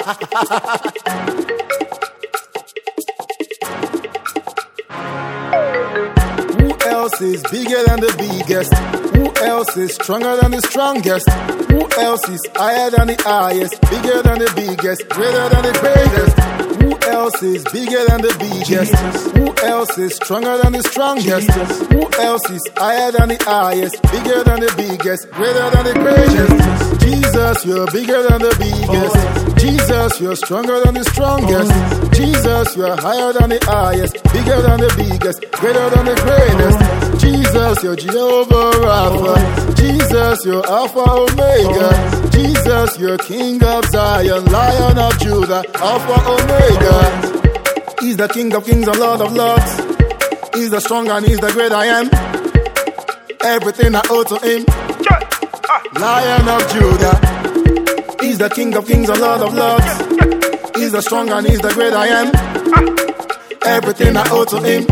Who else is bigger than the biggest? Who else is stronger than the strongest? Who else is higher than the highest? Bigger than the biggest, greater than the greatest? Who else is bigger than the biggest? Jesus. Who else is stronger than the strongest? Jesus. Who else is higher than the highest? Bigger than the biggest, greater than the greatest? Jesus, you're bigger than the biggest. Jesus, you're stronger than the strongest. Jesus, you're higher than the highest, bigger than the biggest, greater than the greatest. Jesus, you're Jehovah Rapha. Jesus, you're Alpha Omega. Jesus, you're King of Zion, Lion of Judah, Alpha Omega. He's the King of Kings and Lord of Lords. He's the strong and he's the great I am. Everything I owe to him. Lion of Judah. He's the King of Kings and Lord of Lords. He's the strong and he's the great I am. Everything I owe to him.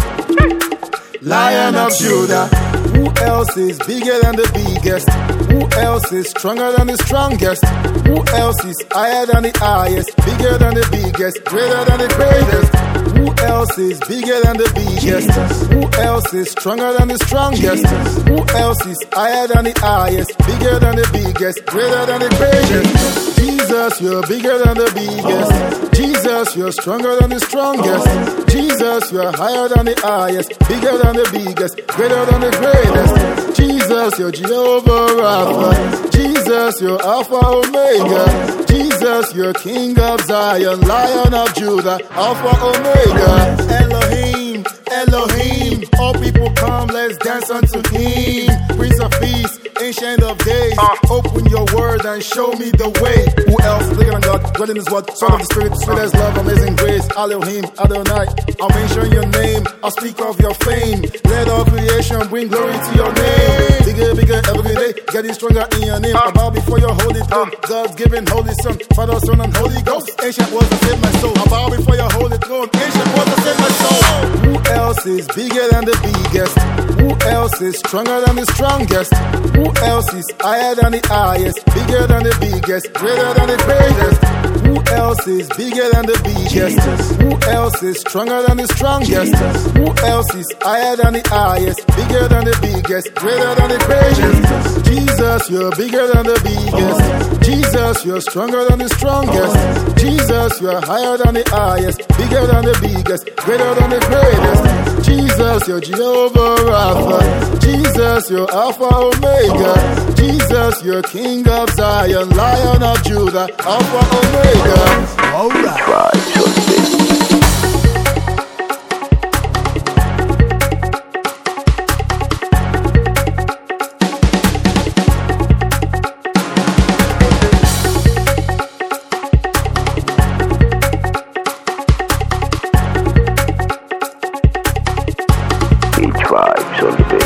Lion of Judah. Who else is bigger than the biggest? Who else is stronger than the strongest? Who else is higher than the highest? Bigger than the biggest, greater than the greatest? Who else is bigger than the biggest? Jesus. Who else is stronger than the strongest? Jesus. Who else is higher than the highest? Bigger than the biggest, greater than the greatest? Jesus, you're bigger than the biggest. Jesus, you're stronger than the strongest. Jesus, you're higher than the highest, bigger than the biggest, greater than the greatest. Jesus, you're Jehovah Rapha. Jesus, you're Alpha Omega. Jesus, you're King of Zion, Lion of Judah, Alpha Omega. Elohim, Elohim, all people come, let's dance unto him. Prince of Peace, Ancient of Days, open your word and show me the way. Who else? Bigger than God, dwelling is what? Son of the Spirit, sweet as love, amazing grace. Elohim, Adonai, I'll mention your name, I'll speak of your fame. Let all creation bring glory to your name. Bigger, bigger every day, getting stronger in your name. I bow before your holy throne, God's given holy Son, Father, Son, and Holy Ghost. Ancient was to save my soul. I bow before your holy throne, ancient was to save my soul. Who else is bigger than the biggest? Who else is stronger than the strongest? Who else is higher than the highest? Bigger than the biggest, greater than the greatest? Who else is bigger than the biggest? Jesus. Who else is stronger than the strongest? Jesus. Who else is higher than the highest? Bigger than the biggest, greater than the greatest? Jesus, you're bigger than the biggest. Jesus, you're stronger than the strongest. Jesus, you're higher than the highest, bigger than the biggest, greater than the greatest. Jesus, you're Jehovah Rapha. Jesus, you're Alpha Omega. Jesus, you're King of Zion, Lion of Judah, Alpha Omega. Alright. Vibes on the beat.